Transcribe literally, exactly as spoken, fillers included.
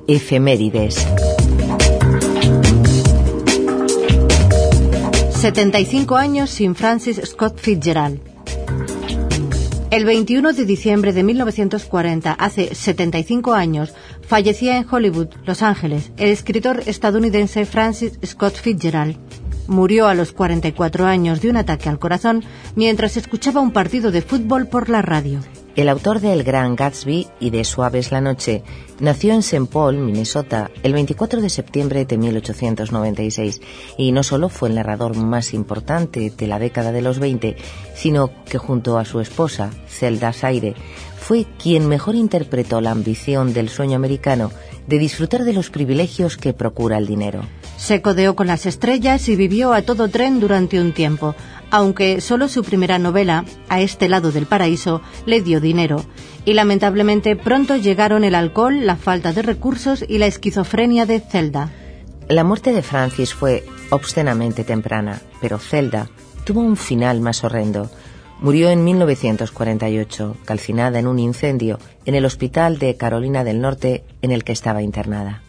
Efemérides. setenta y cinco años sin Francis Scott Fitzgerald. El veintiuno de diciembre de mil novecientos cuarenta, hace setenta y cinco años, fallecía en Hollywood, Los Ángeles, el escritor estadounidense Francis Scott Fitzgerald. Murió a los cuarenta y cuatro años de un ataque al corazón mientras escuchaba un partido de fútbol por la radio. El autor de El Gran Gatsby y de Suave es la noche nació en Saint Paul, Minnesota, el veinticuatro de septiembre de mil ochocientos noventa y seis, y no solo fue el narrador más importante de la década de los veinte, sino que junto a su esposa, Zelda Zaire, fue quien mejor interpretó la ambición del sueño americano de disfrutar de los privilegios que procura el dinero. Se codeó con las estrellas y vivió a todo tren durante un tiempo, aunque solo su primera novela, A este lado del paraíso, le dio dinero. Y lamentablemente pronto llegaron el alcohol, la falta de recursos y la esquizofrenia de Zelda. La muerte de Francis fue obscenamente temprana, pero Zelda tuvo un final más horrendo. Murió en mil novecientos cuarenta y ocho, calcinada en un incendio en el hospital de Carolina del Norte en el que estaba internada.